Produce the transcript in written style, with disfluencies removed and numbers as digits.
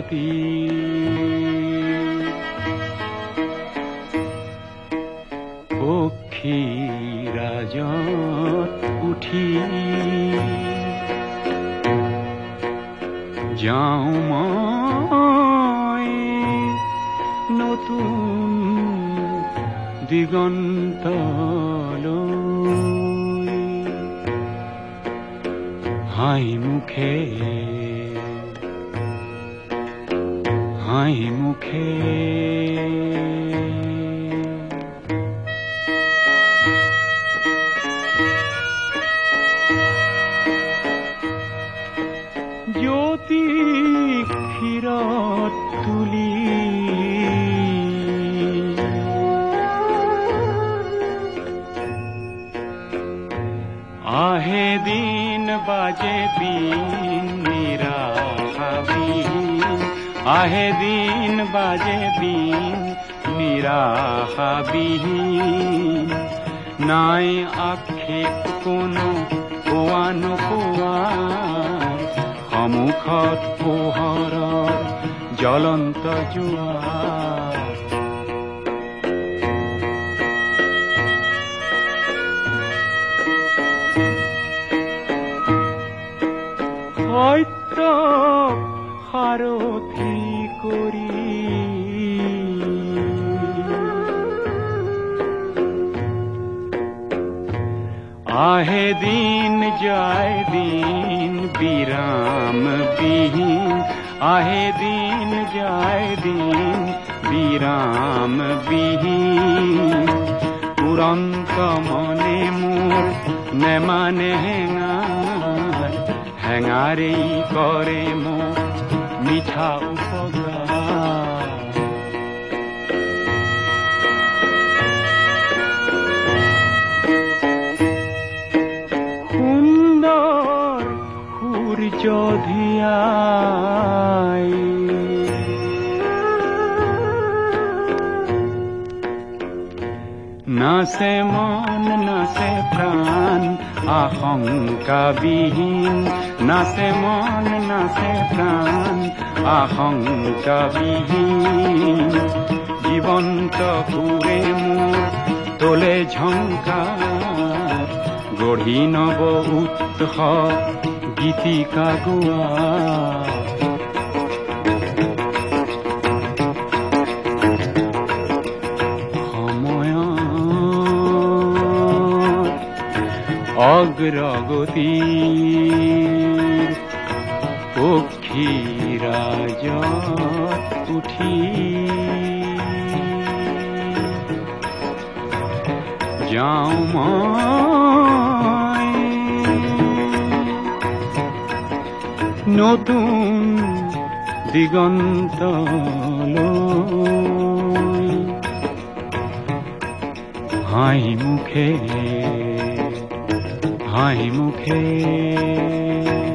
গতি পক্ষীৰাজত উঠি যাওঁ মই নতুন দিগন্তলৈ হাঁহি মুখে জ্যোতি ক্ষীৰত তুলি আহে দিন বাজে দিন নিৰাশাবিহীন আহে দিন বাজে দিন নিৰাশাবিহীন নাই আক্ষেপ কোনো কোৱা নোকোৱাৰ সন্মুখত পোহৰৰ জ্বলন্ত জোৱাৰ সত্য সাৰথি কৰি আহে দিন যায় দিন বিৰাম বিহীন আহে দিন যায় দিন বিৰাম বিহীন উৰন্ত মনে মোৰ নেমানে হেঙাৰেই কৰে মোক মিঠা উপকাৰ সুন্দৰ সূৰ্য ধিয়াই নাচে মন নাচে প্ৰাণ আশংকাবিহীন নাচে মন নাচে প্ৰাণ আশংকাবিহীন জীৱন্ত সুৰে মোৰ তোলে ঝংকাৰ গঢ়ি নব উৎস গীতিকা গোৱা অগ্ৰগতিৰ পক্ষীৰাজত উঠি যাওঁ মই নতুন দিগন্তলৈ হাঁহি মুখে